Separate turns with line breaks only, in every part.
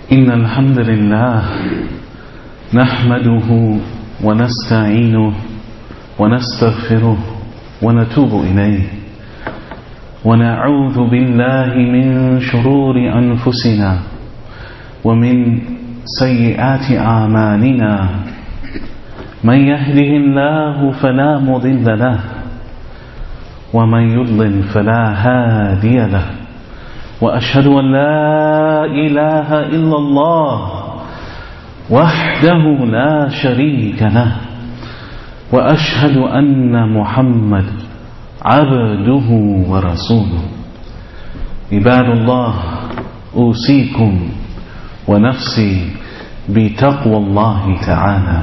إن الحمد لله نحمده ونستعينه ونستغفره ونتوب إليه ونعوذ بالله من شرور أنفسنا ومن سيئات أعمالنا من يهده الله فلا مضل له ومن يضلل فلا هادي له وأشهد أن لا إله إلا الله وحده لا شريك له وأشهد أن محمد عبده ورسوله عباد الله أوصيكم ونفسي بتقوى الله تعالى.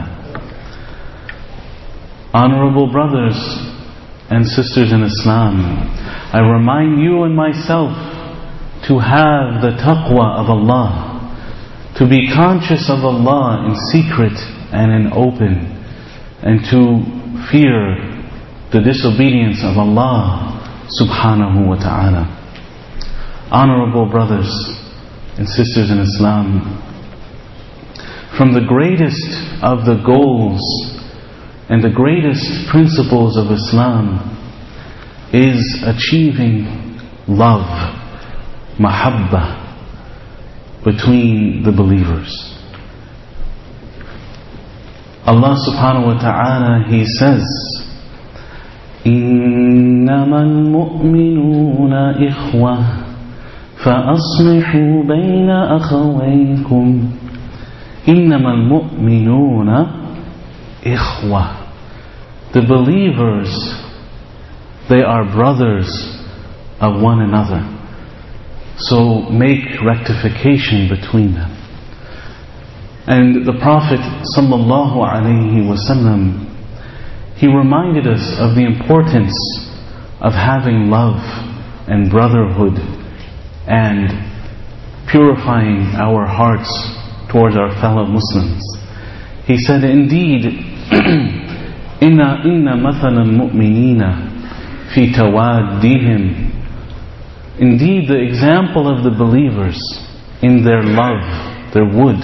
Honorable brothers and sisters in Islam, I remind you and myself to have the taqwa of Allah, to be conscious of Allah in secret and in open, and to fear the disobedience of Allah subhanahu wa ta'ala. Honorable brothers and sisters in Islam, from the greatest of the goals and the greatest principles of Islam is achieving love, mahabbah, between the believers. Allah subhanahu wa ta'ala, He says, إِنَّمَا الْمُؤْمِنُونَ إِخْوَةٌ فَأَصْلِحُوا بَيْنَ أَخَوَيْكُمْ. إِنَّمَا الْمُؤْمِنُونَ إِخْوَةٌ. The believers, they are brothers of one another. So make rectification between them. And the Prophet sallallahu alaihi wasallam, he reminded us of the importance of having love and brotherhood and purifying our hearts towards our fellow Muslims. He said, indeed, inna mathala al-mu'minina fi tawaddihim. Indeed, the example of the believers in their love, their wood,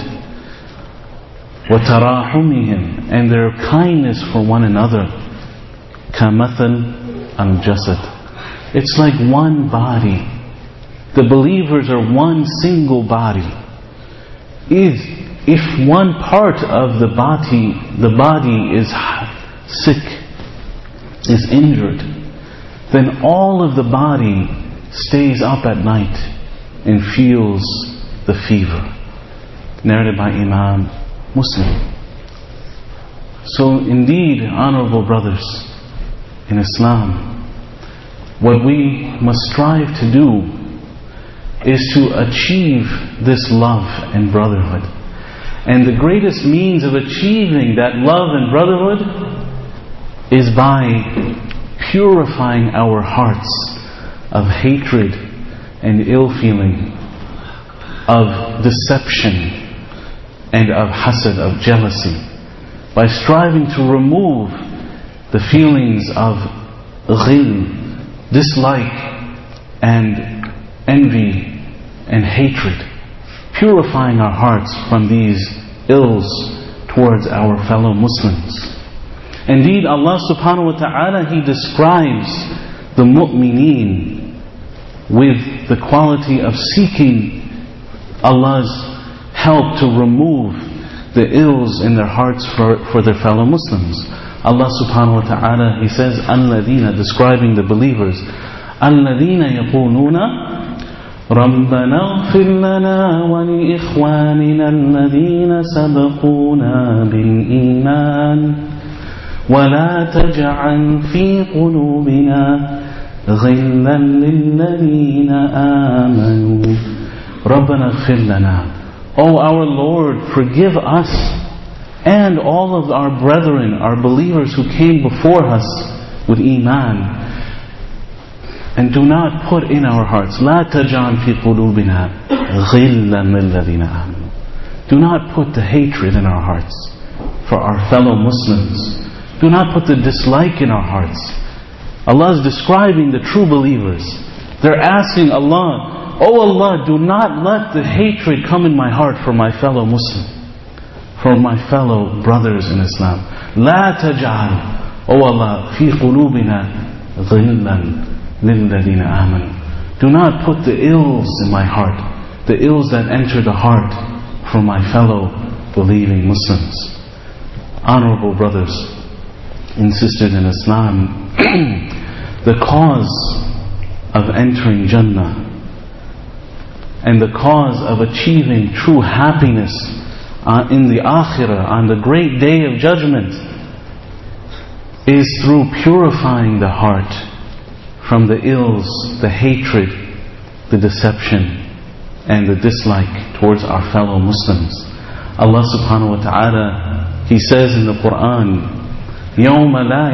وَتَرَاحُمِهِمْ, and their kindness for one another, كَمَثَلْ الْجَسَدِ. It's like one body. The believers are one single body. If one part of the body is sick, is injured, then all of the body stays up at night and feels the fever. Narrated by Imam Muslim. So indeed, honorable brothers in Islam, what we must strive to do is to achieve this love and brotherhood. And the greatest means of achieving that love and brotherhood is by purifying our hearts of hatred and ill feeling, of deception and of hasad, of jealousy, by striving to remove the feelings of ghil, dislike and envy and hatred, purifying our hearts from these ills towards our fellow Muslims. Indeed, Allah subhanahu wa ta'ala, He describes the mu'mineen with the quality of seeking Allah's help to remove the ills in their hearts for their fellow Muslims. Allah subhanahu wa ta'ala, He says, الَّذِينَ, describing the believers, الَّذِينَ يَقُولُونَ رَبَّنَا اغْفِرْ لَنَا وَلِإِخْوَانِنَا الَّذِينَ سَبَقُونَا بِالْإِيمَانِ وَلَا تَجْعَلْ فِي قُلُوبِنَا غِلًّا لِلَّذِينَ آمَنُوا رَبَّنَا اغْفِرْ لَنَا. O our Lord, forgive us and all of our brethren, our believers who came before us with Iman. And do not put in our hearts, لَا تَجْعَلْ فِي قُلُوبِنَا غِلًّا لِلَّذِينَ آمَنُوا. Do not put the hatred in our hearts for our fellow Muslims. Do not put the dislike in our hearts. Allah is describing the true believers. They're asking Allah Oh Allah, do not let the hatred come in my heart for my fellow Muslim, for my fellow brothers in Islam. لا تجعل, oh Allah, في قلوبنا غلا للذين آمنوا. Do not put the ills in my heart, the ills that enter the heart for my fellow believing Muslims. Honorable brothers and sisters in Islam, the cause of entering Jannah and the cause of achieving true happiness in the Akhirah, on the great day of judgment, is through purifying the heart from the ills, the hatred, the deception, and the dislike towards our fellow Muslims. Allah subhanahu wa ta'ala, He says in the Quran, يَوْمَ لَا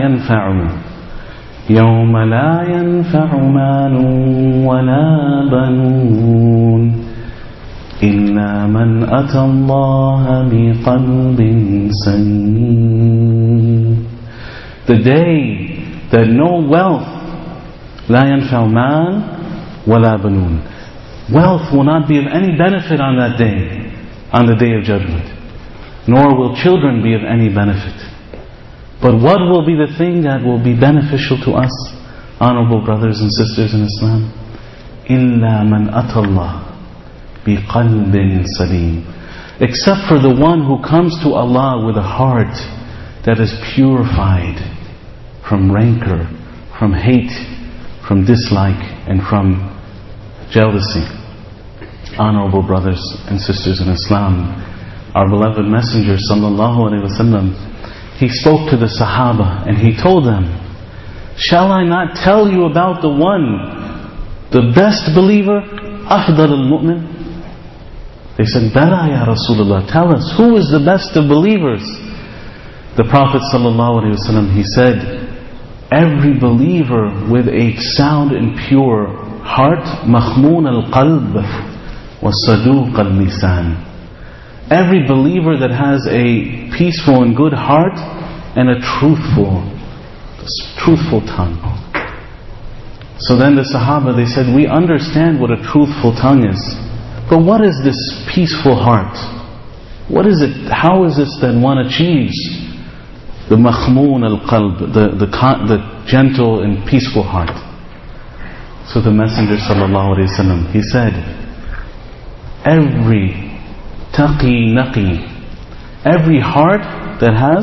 يَنفَعُ مَالٌ وَلَا بَنُونَ إِلَّا مَنْ أَتَى اللَّهَ بِقَلْبٍ سَلِيمٍ. The day that no wealth, لَا يَنفَعُ مَالٌ وَلَا بَنُونَ, wealth will not be of any benefit on that day, on the day of judgment, nor will children be of any benefit. But what will be the thing that will be beneficial to us, honorable brothers and sisters in Islam? إِلَّا مَنْ أَتَى اللَّهَ بِقَلْبٍ سَلِيمٍ. Except for the one who comes to Allah with a heart that is purified from rancor, from hate, from dislike, and from jealousy. Honorable brothers and sisters in Islam, our beloved Messenger sallallahu alaihi wasallam, he spoke to the Sahaba and he told them, shall I not tell you about the one, the best believer, أفضل المؤمن? They said, Bala ya Rasulullah, tell us, who is the best of believers? The Prophet ﷺ, he said, every believer with a sound and pure heart, مخمون القلب وصدوق اللسان. Every believer that has a peaceful and good heart and a truthful tongue. So then the Sahaba, they said, we understand what a truthful tongue is. But what is this peaceful heart? What is it? How is this that one achieves the makhmoon al-qalb, the gentle and peaceful heart? So the Messenger sallallahu alaihi wasallam, he said, every taqi naqi, every heart that has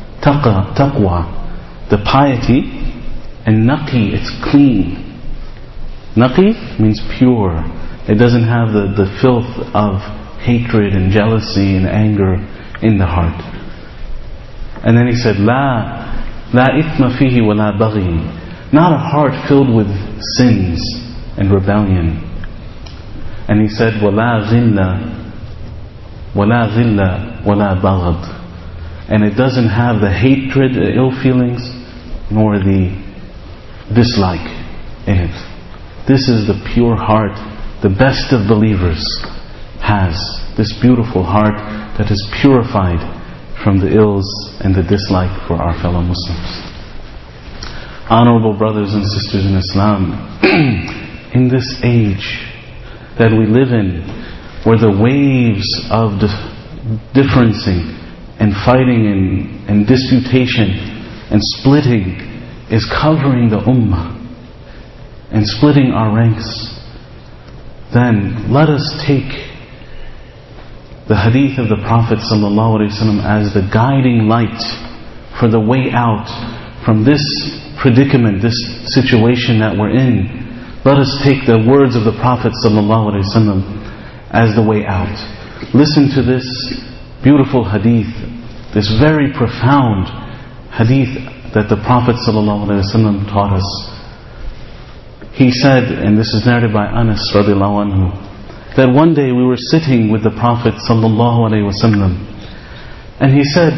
taqwa, the piety, and naqi, it's clean. Naqi means pure. It doesn't have the filth of hatred and jealousy and anger in the heart. And then he said, La ithma fihi wa la baghi. Not a heart filled with sins and rebellion. And he said, Wa la ghilla wa la baghad. And it doesn't have the hatred, the ill feelings, nor the dislike in it. This is the pure heart the best of believers has, this beautiful heart that is purified from the ills and the dislike for our fellow Muslims. Honorable brothers and sisters in Islam, in this age that we live in, where the waves of differencing and fighting and disputation and splitting is covering the ummah and splitting our ranks, then let us take the hadith of the Prophet ﷺ as the guiding light for the way out from this predicament, this situation that we're in. Let us take the words of the Prophet ﷺ as the way out. Listen to this beautiful hadith, this very profound hadith that the Prophet ﷺ taught us. He said, and this is narrated by Anas radiallahu anhu, that one day we were sitting with the Prophet sallallahu alaihi wasallam, and he said,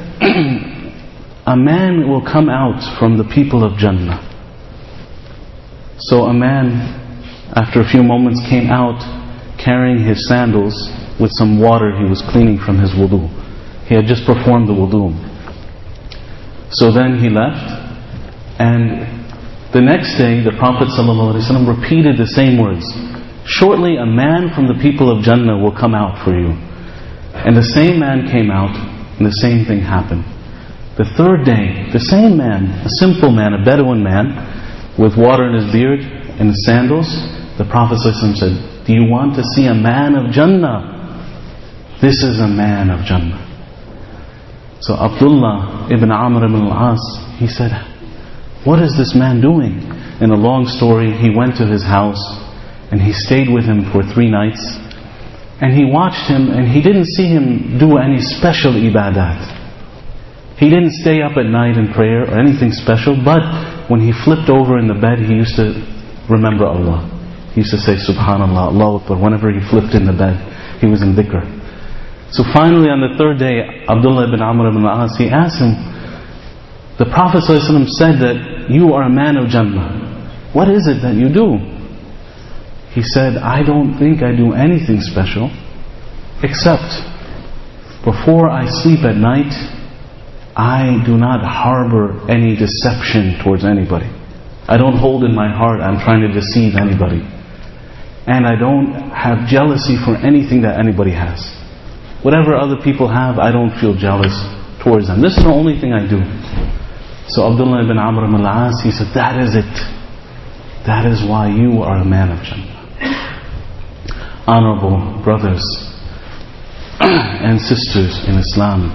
a man will come out from the people of Jannah. So a man, after a few moments, came out carrying his sandals with some water he was cleaning from his wudu. He had just performed the wudu. So then he left, and the next day, the Prophet ﷺ repeated the same words. shortly a man from the people of Jannah will come out for you. And the same man came out, and the same thing happened. The third day, the same man, a simple man, a Bedouin man, with water in his beard and his sandals, the Prophet ﷺ said, do you want to see a man of Jannah? This is a man of Jannah. So Abdullah ibn Amr ibn al-As, he said, what is this man doing? In a long story, he went to his house and he stayed with him for 3 nights. And he watched him, and he didn't see him do any special ibadat. He didn't stay up at night in prayer or anything special, but when he flipped over in the bed, he used to remember Allah. He used to say Subhanallah, Allahu Akbar. Whenever he flipped in the bed, he was in dhikr. So finally on the third day, Abdullah ibn Amr ibn al-As, he asked him, the Prophet ﷺ said that you are a man of Jannah. What is it that you do? He said, I don't think I do anything special, except before I sleep at night, I do not harbor any deception towards anybody. I don't hold in my heart I'm trying to deceive anybody. And I don't have jealousy for anything that anybody has. Whatever other people have, I don't feel jealous towards them. This is the only thing I do. So Abdullah ibn Amr ibn al-As, he said, that is it. That is why you are a man of Jannah. Honorable brothers and sisters in Islam,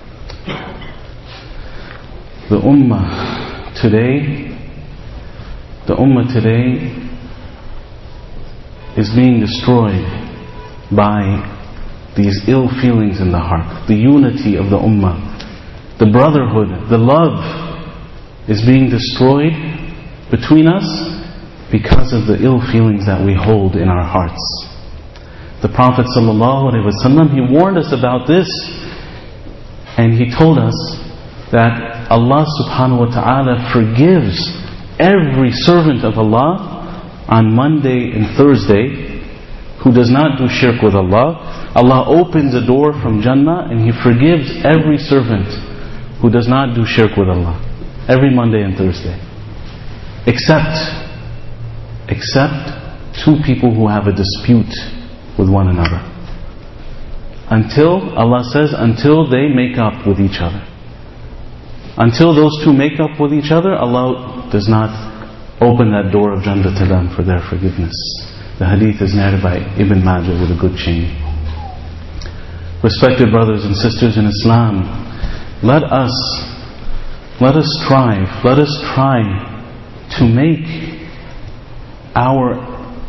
the Ummah today is being destroyed by these ill feelings in the heart. The unity of the Ummah, the brotherhood, the love is being destroyed between us because of the ill feelings that we hold in our hearts. The Prophet ﷺ, he warned us about this, and he told us that Allah subhanahu wa ta'ala forgives every servant of Allah on Monday and Thursday who does not do shirk with Allah. Allah opens a door from Jannah and He forgives every servant who does not do shirk with Allah every Monday and Thursday, except 2 people who have a dispute with one another. Allah says, until they make up with each other. Until those 2 make up with each other, Allah does not open that door of Jannah to them for their forgiveness. The hadith is narrated by Ibn Majah with a good chain. Respected brothers and sisters in Islam, let us try to make our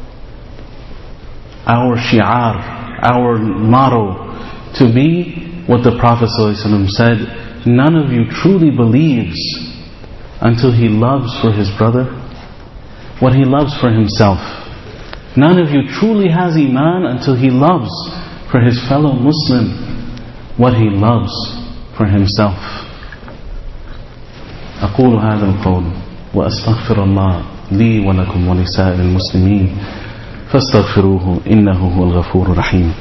shi'ar, our motto, to be what the Prophet ﷺ said, none of you truly believes until he loves for his brother what he loves for himself. None of you truly has iman until he loves for his fellow Muslim what he loves for himself. أقول هذا القول وأستغفر الله لي ولكم ولسائر المسلمين فاستغفروه إنه هو الغفور الرحيم.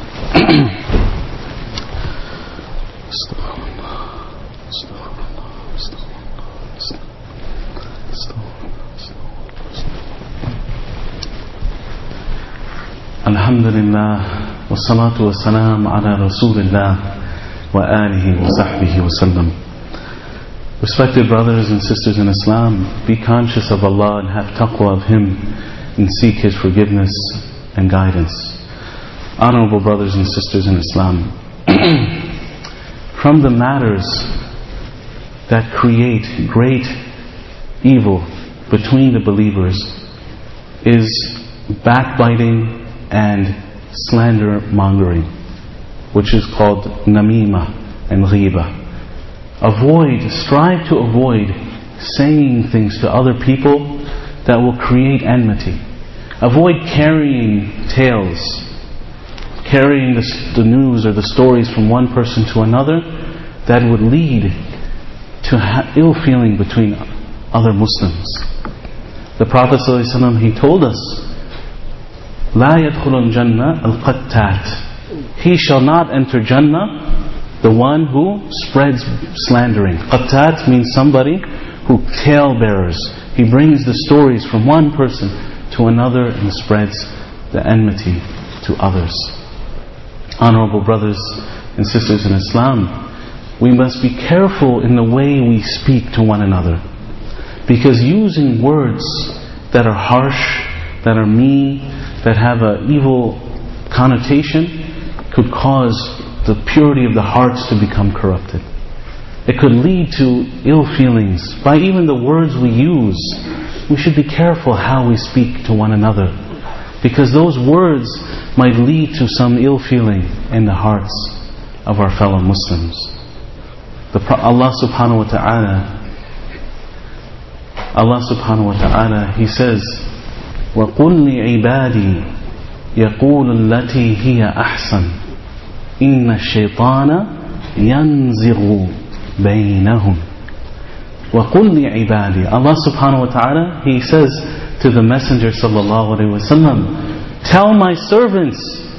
الحمد لله والصلاة والسلام على رسول الله وآله وصحبه وسلم. Respected brothers and sisters in Islam, be conscious of Allah and have taqwa of Him and seek His forgiveness and guidance. Honorable brothers and sisters in Islam, from the matters that create great evil between the believers is backbiting and slander mongering, which is called namima and ghiba. Strive to avoid saying things to other people that will create enmity. Avoid carrying tales, carrying the news or the stories from one person to another that would lead to ill feeling between other Muslims. The Prophet ﷺ, he told us, لا يدخل الجنة القتات. He shall not enter Jannah, the one who spreads slandering. Qattat means somebody who tale bearers. He brings the stories from one person to another and spreads the enmity to others. Honorable brothers and sisters in Islam, we must be careful in the way we speak to one another. Because using words that are harsh, that are mean, that have an evil connotation, could cause the purity of the hearts to become corrupted. It could lead to ill feelings. By even the words we use, we should be careful how we speak to one another, because those words might lead to some ill feeling in the hearts of our fellow Muslims. Allah subhanahu wa ta'ala, He says, وَقُلْ لِعِبَادِي يَقُولُ الَّتِي هِيَ أَحْسَنُ إِنَّ الشَّيْطَانَ يَنْزِغُ بَيْنَهُمْ. وَقُلْ لِعِبَادِي. Allah subhanahu wa ta'ala, He says to the Messenger sallallahu alayhi wa sallam, tell my servants,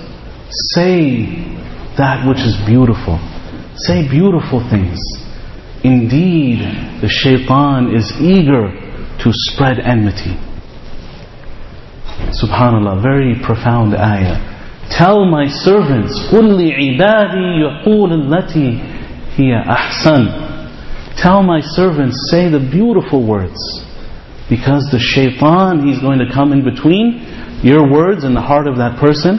say that which is beautiful. Say beautiful things. Indeed, the shaitan is eager to spread enmity. Subhanallah, very profound ayah. Tell my servants, قُلْ لِعِبَادِي يَقُولُ الَّتِي هِيَ أَحْسَنُ. Tell my servants, say the beautiful words. Because the shaitan, he's going to come in between your words and the heart of that person.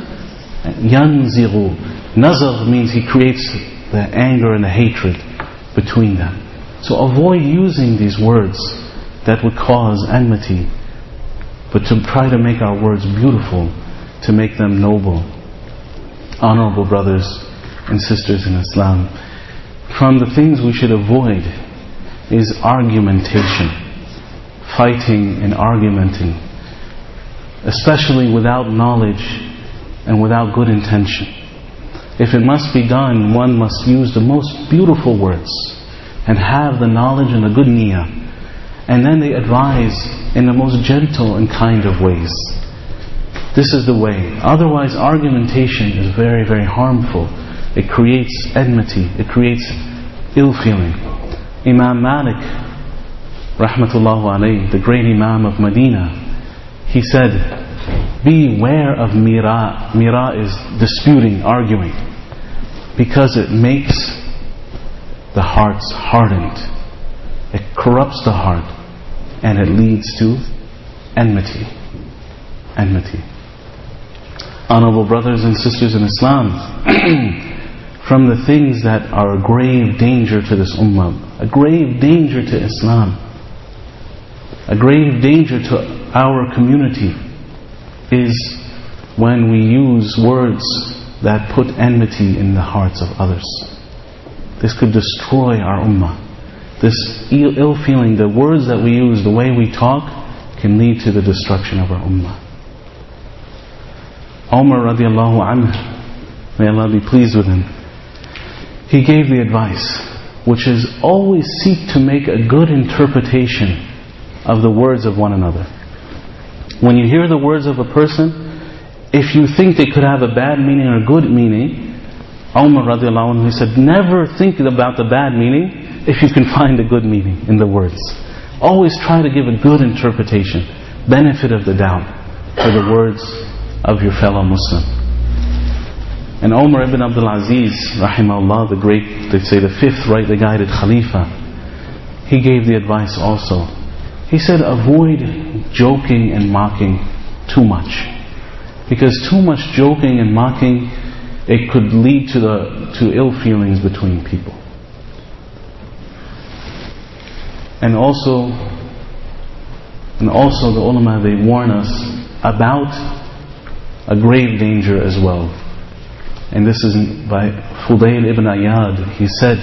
يَنْزِغُ. Nazagh means he creates the anger and the hatred between them. So avoid using these words that would cause enmity, but to try to make our words beautiful, to make them noble. Honorable brothers and sisters in Islam, from the things we should avoid is argumentation, fighting and argumenting, especially without knowledge and without good intention. If it must be done, one must use the most beautiful words and have the knowledge and the good niyyah. And then they advise in the most gentle and kind of ways. This is the way. Otherwise, argumentation is very, very harmful. It creates enmity. It creates ill feeling. Imam Malik, rahmatullahu alayhi, the great Imam of Medina, he said, beware of mira. Mira is disputing, arguing, because it makes the hearts hardened. It corrupts the heart and it leads to enmity. Enmity. Honorable brothers and sisters in Islam, from the things that are a grave danger to this ummah, a grave danger to Islam, a grave danger to our community, is when we use words that put enmity in the hearts of others. This could destroy our ummah. This ill feeling, the words that we use, the way we talk, can lead to the destruction of our ummah. Umar radiallahu anhu, may Allah be pleased with him, he gave the advice, which is always seek to make a good interpretation of the words of one another. When you hear the words of a person, if you think they could have a bad meaning or a good meaning, Umar radiallahu anhu, he said, never think about the bad meaning if you can find a good meaning in the words. Always try to give a good interpretation, benefit of the doubt for the words of your fellow Muslim. And Umar ibn Abdul Aziz, rahimahullah, the great, they say the fifth rightly guided Khalifa, he gave the advice also. He said, avoid joking and mocking too much. Because too much joking and mocking, it could lead to ill feelings between people. And also the ulama, they warn us about a grave danger as well. And this is by Fudayl ibn Iyad. He said,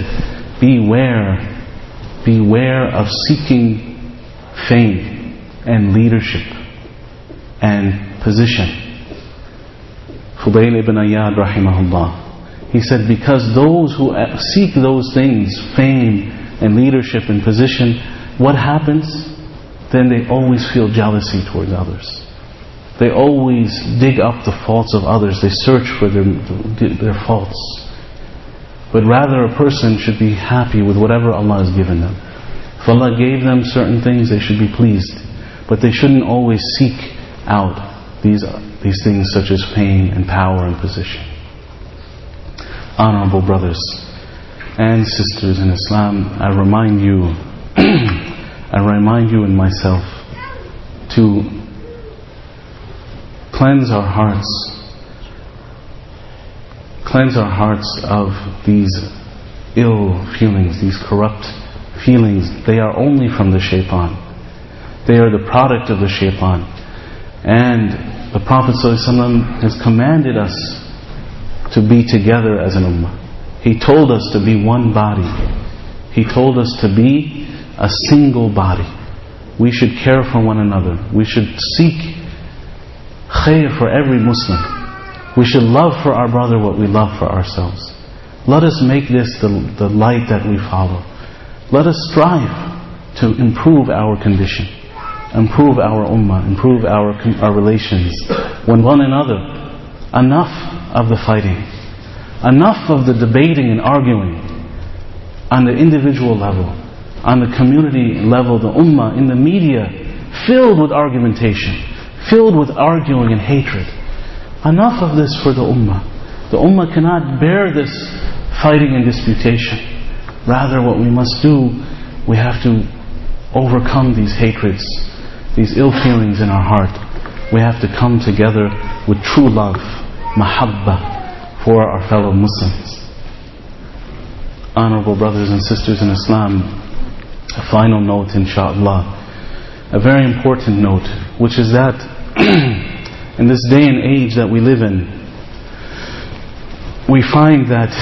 beware of seeking fame and leadership and position. Fudayl ibn Iyad rahimahullah, he said, because those who seek those things, fame and leadership and position, what happens? Then they always feel jealousy towards others. They always dig up the faults of others. They search for their faults. But rather a person should be happy with whatever Allah has given them. If Allah gave them certain things, they should be pleased. But they shouldn't always seek out these things such as fame and power and position. Honorable brothers and sisters in Islam, I remind you and myself to cleanse our hearts of these ill feelings, these corrupt feelings. They are only from the shaitan. They are the product of the shaitan. And the Prophet ﷺ has commanded us to be together as an ummah. He told us to be one body. He told us to be a single body. We should care for one another. We should seek khair for every Muslim. We should love for our brother what we love for ourselves. Let us make this the light that we follow. Let us strive to improve our condition, improve our ummah, improve our relations with one another. Enough of the fighting. Enough of the debating and arguing on the individual level, on the community level, the ummah, in the media, filled with argumentation, filled with arguing and hatred. Enough of this for the ummah. The ummah cannot bear this fighting and disputation. Rather, what we must do, we have to overcome these hatreds, these ill feelings in our heart. We have to come together with true love, mahabbah, for our fellow Muslims. Honorable brothers and sisters in Islam, a final note, inshaAllah, a very important note, which is that in this day and age that we live in, we find that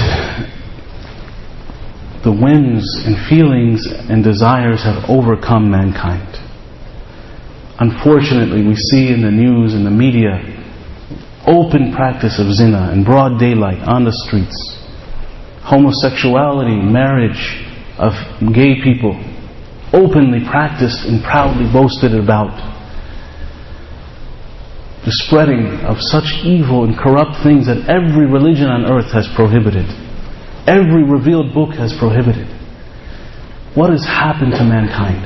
the whims and feelings and desires have overcome mankind. Unfortunately, we see in the news and the media open practice of zina in broad daylight on the streets. Homosexuality, marriage of gay people, openly practiced and proudly boasted about. The spreading of such evil and corrupt things that every religion on earth has prohibited. Every revealed book has prohibited. What has happened to mankind?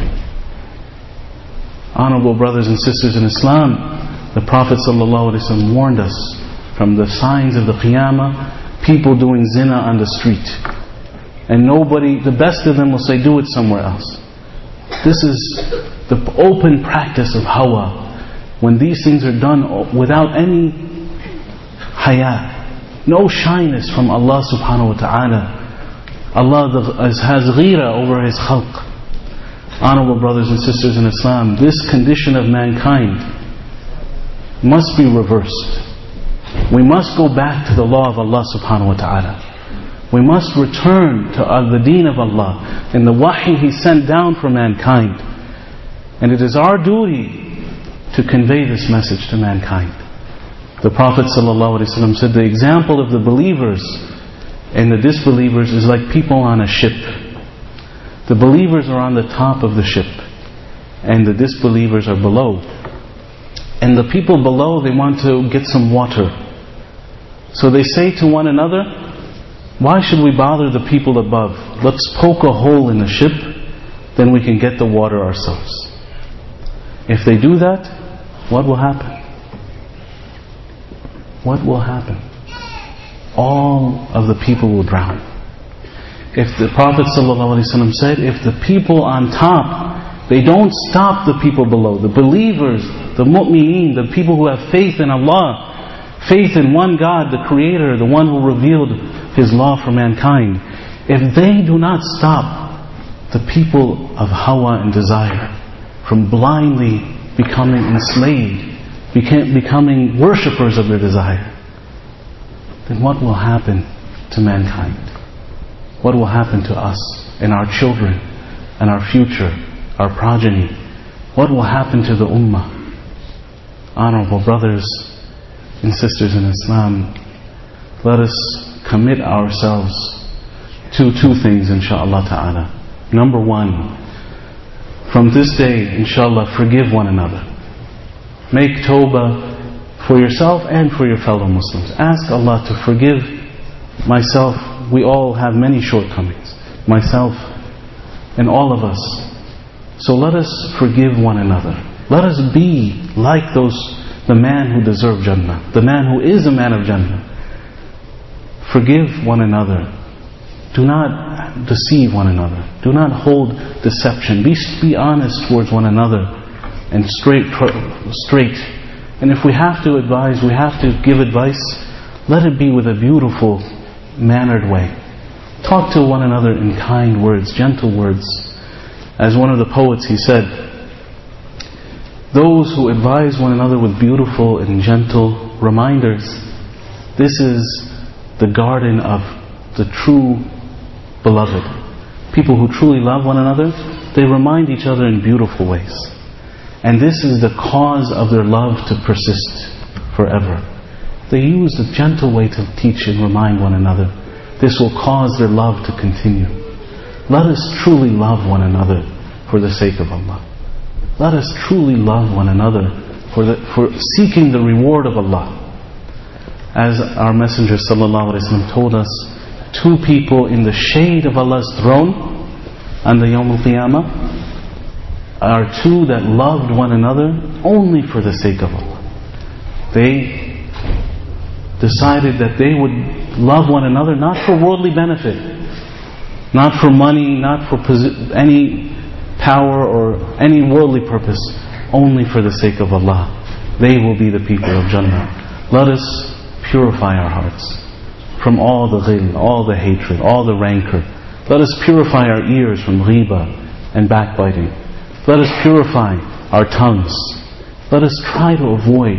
Honorable brothers and sisters in Islam, the Prophet ﷺ warned us from the signs of the Qiyamah, people doing zina on the street. And nobody, the best of them will say, do it somewhere else. This is the open practice of hawa. When these things are done without any haya, no shyness from Allah subhanahu wa ta'ala. Allah has ghira over His khalq. Honorable brothers and sisters in Islam, this condition of mankind must be reversed. We must go back to the law of Allah subhanahu wa ta'ala. We must return to the deen of Allah and the wahi He sent down for mankind. And it is our duty to convey this message to mankind. The Prophet ﷺ said the example of the believers and the disbelievers is like people on a ship. The believers are on the top of the ship and the disbelievers are below. And the people below, they want to get some water. So they say to one another, why should we bother the people above? Let's poke a hole in the ship, then we can get the water ourselves. If they do that, what will happen? What will happen? All of the people will drown. If the Prophet ﷺ said, if the people on top, they don't stop the people below, the believers, the mu'mineen, the people who have faith in Allah, faith in one God, the Creator, the one who revealed His law for mankind, if they do not stop the people of hawa and desire from blindly becoming enslaved, becoming worshippers of their desire, then what will happen to mankind? What will happen to us and our children and our future, our progeny? What will happen to the ummah? Honorable brothers and sisters in Islam, let us commit ourselves to two things, inshaAllah ta'ala. Number one, from this day, inshaAllah, forgive one another. Make tawbah for yourself and for your fellow Muslims. Ask Allah to forgive myself. We all have many shortcomings. Myself and all of us. So let us forgive one another. Let us be like those the man who deserved Jannah, the man who is a man of Jannah. Forgive one another. Do not deceive one another. Do not hold deception. Be honest towards one another and straight. And if we have to advise, we have to give advice, let it be with a beautiful, mannered way. Talk to one another in kind words, gentle words. As one of the poets, he said, those who advise one another with beautiful and gentle reminders, this is the garden of the true beloved. People who truly love one another, they remind each other in beautiful ways. And this is the cause of their love to persist forever. They use a gentle way to teach and remind one another. This will cause their love to continue. Let us truly love one another for the sake of Allah. Let us truly love one another for seeking the reward of Allah. As our Messenger ﷺ told us, two people in the shade of Allah's throne on the Yawm al-Qiyamah are two that loved one another only for the sake of Allah. They decided that they would love one another not for worldly benefit, not for money, not for any power or any worldly purpose, only for the sake of Allah. They will be the people of Jannah. Let us purify our hearts from all the ghil, all the hatred, all the rancor. Let us purify our ears from ghibah and backbiting. Let us purify our tongues. Let us try to avoid.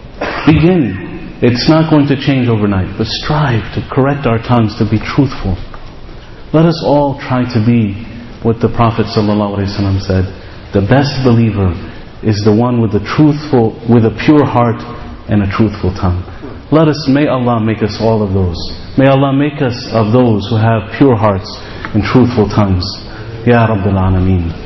Begin. It's not going to change overnight, but strive to correct our tongues to be truthful. Let us all try to be what the Prophet ﷺ said, the best believer is the one with a pure heart and a truthful tongue. May Allah make us all of those. May Allah make us of those who have pure hearts and truthful tongues. Ya Rabbil Alameen.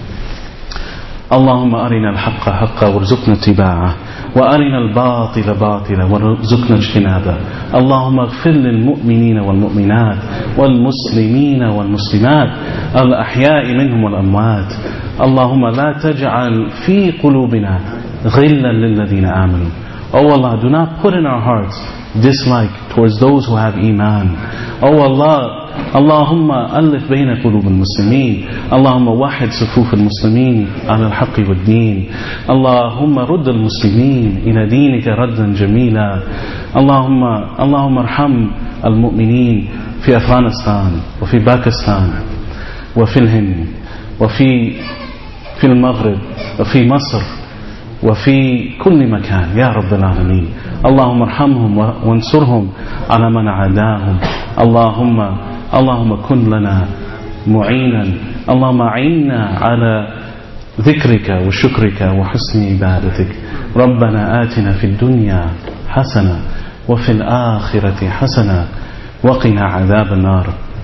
اللهم أرنا الحق حقا وارزقنا اتباعه وأرنا الباطل باطلا وارزقنا اجتنابه اللهم اغفر للمؤمنين والمؤمنات والمسلمين والمسلمات الأحياء منهم والأموات اللهم لا تجعل في قلوبنا غلا للذين آمنوا. Oh Allah, do not put in our hearts dislike towards those who have Iman. Oh Allah, اللهم ألف بين قلوب المسلمين اللهم وحد صفوف المسلمين على الحق والدين اللهم رد المسلمين إلى دينك ردا جميلا اللهم ارحم المؤمنين في أفغانستان وفي باكستان وفي الهند وفي المغرب وفي مصر وفي كل مكان يا رب العالمين. اللهم ارحمهم وانصرهم على من عاداهم. اللهم كن لنا معينا. اللهم أعنا على ذكرك وشكرك وحسن عبادتك. ربنا آتنا في الدنيا حسنة وفي الآخرة حسنة وقنا عذاب النار.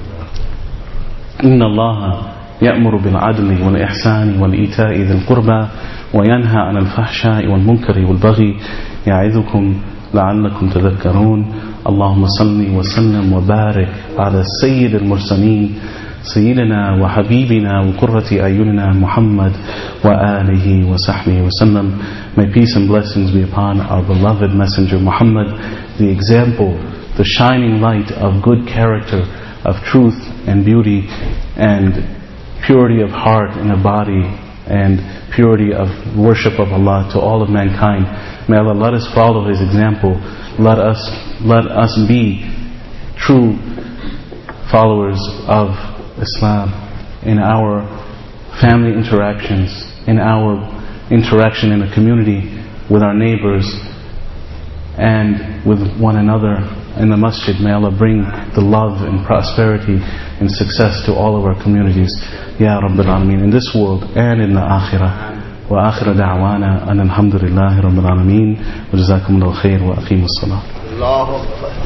إن الله يأمر بالعدل والإحسان والإيتاء ذي القربى وينهى عن الفحشاء والمنكر والبغي يعظكم لعلكم تذكرون. اللهم صل وسلم وبارك على سيد المرسلين سيدنا وحبيبنا وقرة أعيننا محمد وآله وصحبه وسلم. May peace and blessings be upon our beloved messenger Muhammad, the example, the shining light of good character, of truth and beauty and purity of heart and of body and purity of worship of Allah to all of mankind. May Allah let us follow His example. Let us be true followers of Islam in our family interactions, in our interaction in the community, with our neighbors and with one another in the masjid. May Allah bring the love and prosperity and success to all of our communities. Ya Rabbil Alameen, in this world and in the akhirah. وآخر دعوانا أن الحمد لله رب العالمين وجزاكم الله خير وأقيموا الصلاة. الله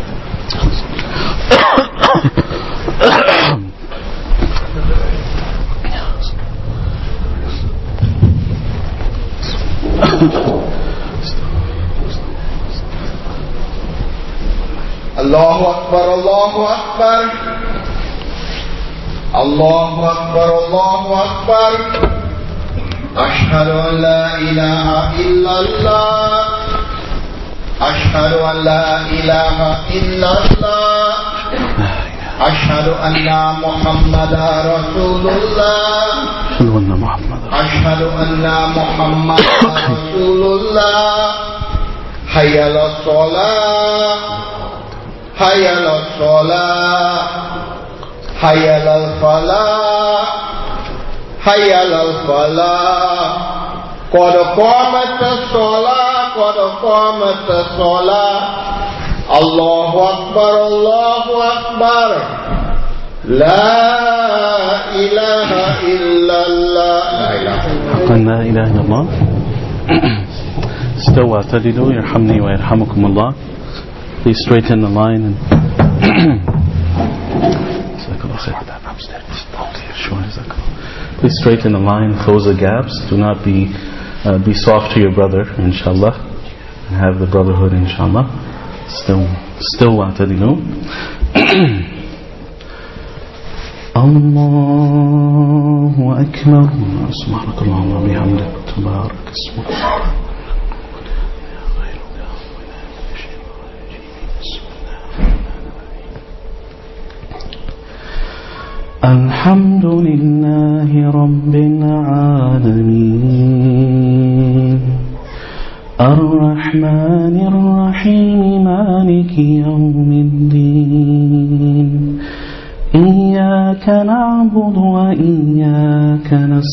الله أكبر الله أكبر الله أكبر الله أكبر أشهد أن لا إله إلا الله أشهد أن لا إله إلا الله أشهد أن محمدا رسول الله أشهد أن محمدا رسول الله حي على الصلاة حي على الصلاة حي على الفلاح حي على الفلاح قد قامت الصلاة قد قامت الصلاة الله أكبر الله أكبر لا إله إلا الله
لا إله إلا الله استووا اعتدلوا يرحمني ويرحمكم الله. Please straighten the line and please straighten the line, close the gaps. Do not be soft to your brother, inshallah, and have the brotherhood, inshallah. Still wa'tadilu. Allahu Akbar. Subhanakallah wa bihamdik. Tabarak ismuk. الحمد لله رب العالمين الرحمن الرحيم مالك يوم الدين إياك نعبد وإياك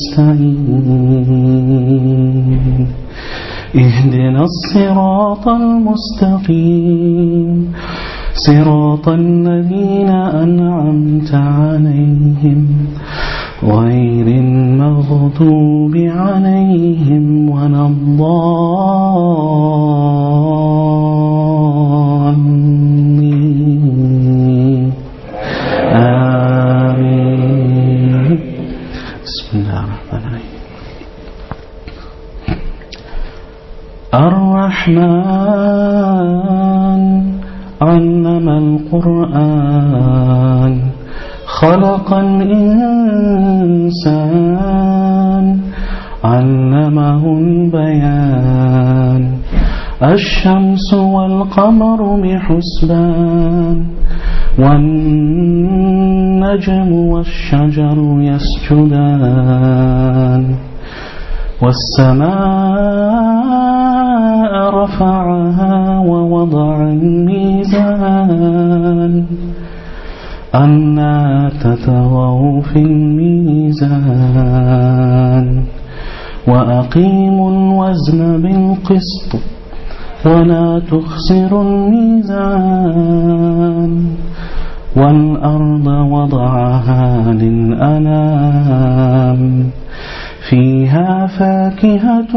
نستعين اهدنا الصراط المستقيم صراط الذين أنعمت عليهم غير المغضوب عليهم ولا الضالين آمين. بسم الله الرحمن الرحيم. الرحمن علم القرآن خلق الإنسان علمه البيان الشمس والقمر بحسبان والنجم والشجر يسجدان والسماء رفعها ووضع الميزان ألا تطغوا في الميزان وأقيموا الوزن بالقسط ولا تخسروا الميزان والأرض وضعها للأنام فيها فاكهة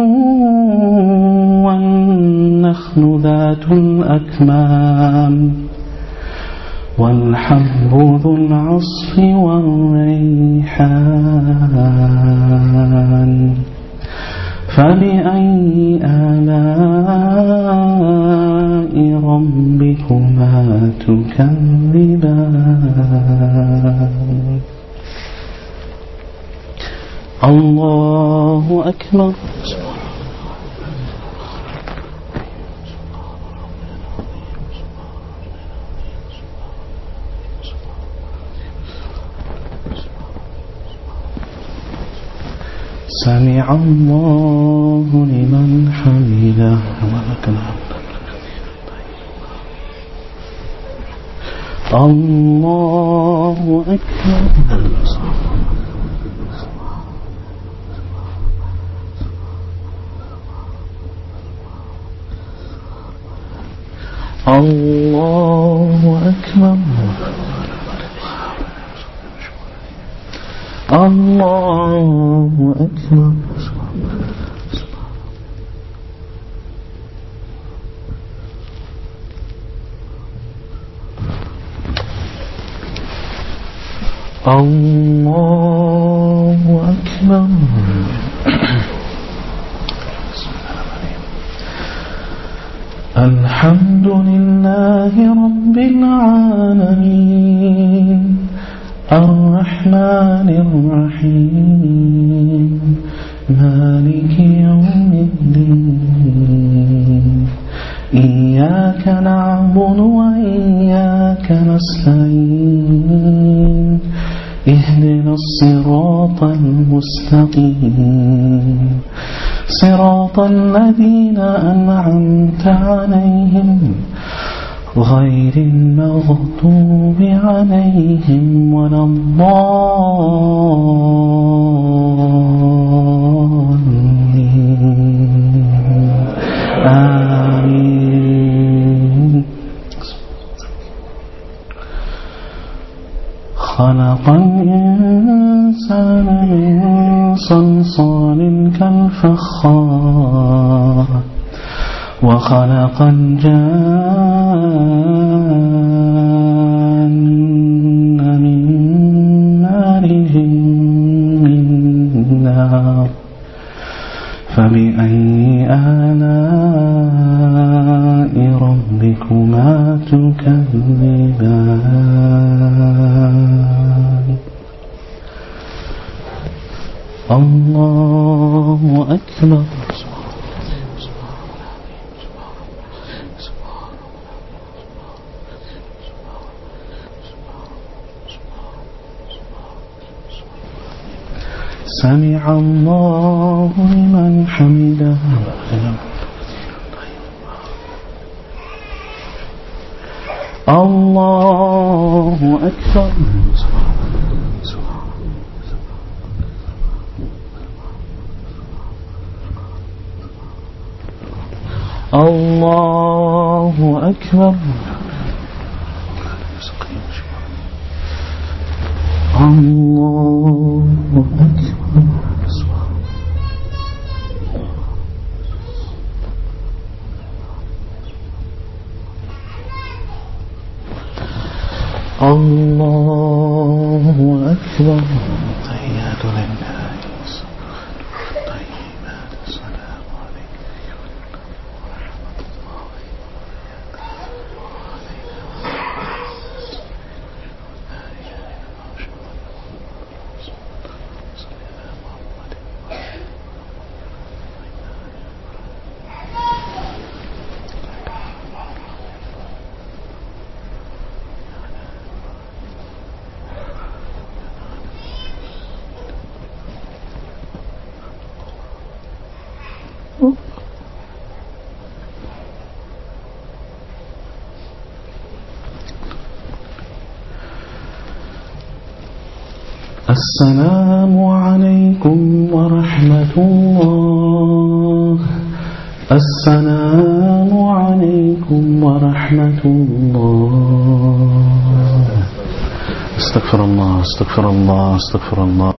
والنخل ذات الأكمام والحب ذو العصف والريحان فبأي آلاء ربكما تكذبان. الله أكبر. سمع الله لمن حمده ولك الحمد. الله أكبر. الله أكبر. الله أكبر. الله أكبر. الحمد لله رب العالمين الرحمن الرحيم مالك يوم الدين إياك إياك نعبد وإياك نستعين اهدنا الصراط المستقيم صراط الذين أنعمت عليهم غير المغضوب عليهم ولا الضالين آمين. خلق الإنسان من صلصال كالفخار وخلق الجان من مارج من نار فبأي آلاء ربكما تكذبان الله أكبر. سمع الله لمن حمده. الله أكبر. الله أكبر. الله أكبر. الله أكبر. تحيات لله طيبات السلام عليكم ورحمة الله السلام عليكم ورحمة الله. السلام عليكم ورحمة الله. استغفر الله استغفر الله استغفر الله.